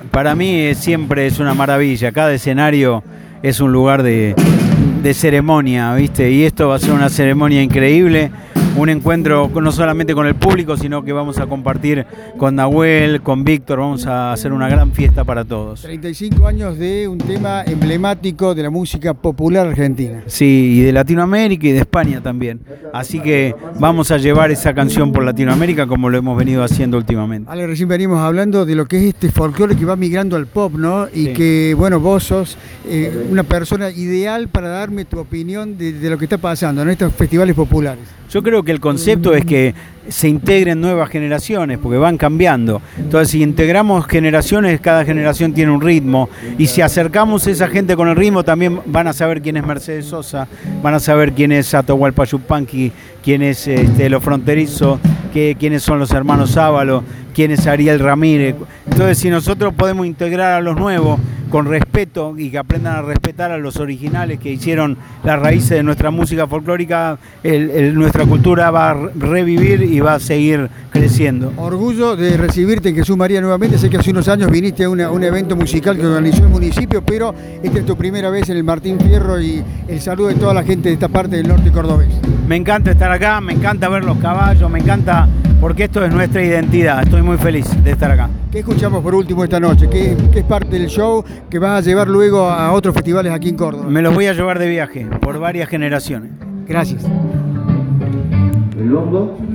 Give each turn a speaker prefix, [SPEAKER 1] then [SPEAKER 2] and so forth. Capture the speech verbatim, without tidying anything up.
[SPEAKER 1] Para mí eh, siempre es una maravilla. Cada escenario es un lugar de, de ceremonia, ¿viste? Y esto va a ser una ceremonia increíble. Un encuentro no solamente con el público, sino que vamos a compartir con Nahuel, con Víctor, vamos a hacer una gran fiesta para todos.
[SPEAKER 2] treinta y cinco años de un tema emblemático de la música popular argentina.
[SPEAKER 1] Sí, y de Latinoamérica y de España también. Así que vamos a llevar esa canción por Latinoamérica como lo hemos venido haciendo últimamente.
[SPEAKER 2] Ale, recién venimos hablando de lo que es este folclore que va migrando al pop, ¿no? Y sí. que, bueno, vos sos eh, una persona ideal para darme tu opinión de, de lo que está pasando en estos festivales populares.
[SPEAKER 1] Yo creo que el concepto es que se integren nuevas generaciones, porque van cambiando. Entonces, si integramos generaciones, cada generación tiene un ritmo. Y si acercamos a esa gente con el ritmo, también van a saber quién es Mercedes Sosa, van a saber quién es Atahualpa Yupanqui, quién es este, Los Fronterizos, que, quiénes son los hermanos Ábalos, quién es Ariel Ramírez. Entonces, si nosotros podemos integrar a los nuevos con respeto y que aprendan a respetar a los originales que hicieron las raíces de nuestra música folclórica, el, el, nuestra cultura va a revivir y va a seguir creciendo.
[SPEAKER 2] Orgullo de recibirte en Jesús María nuevamente. Sé que hace unos años viniste a una, un evento musical que organizó el municipio, pero esta es tu primera vez en el Martín Fierro y el saludo de toda la gente de esta parte del norte cordobés.
[SPEAKER 1] Me encanta estar acá, me encanta ver los caballos, me encanta porque esto es nuestra identidad. Estoy muy feliz de estar acá.
[SPEAKER 2] ¿Qué escuchamos por último esta noche? ¿Qué, qué es parte del show que vas a llevar luego a otros festivales aquí en Córdoba?
[SPEAKER 1] Me los voy a llevar de viaje por varias generaciones.
[SPEAKER 2] Gracias.
[SPEAKER 3] El bombo.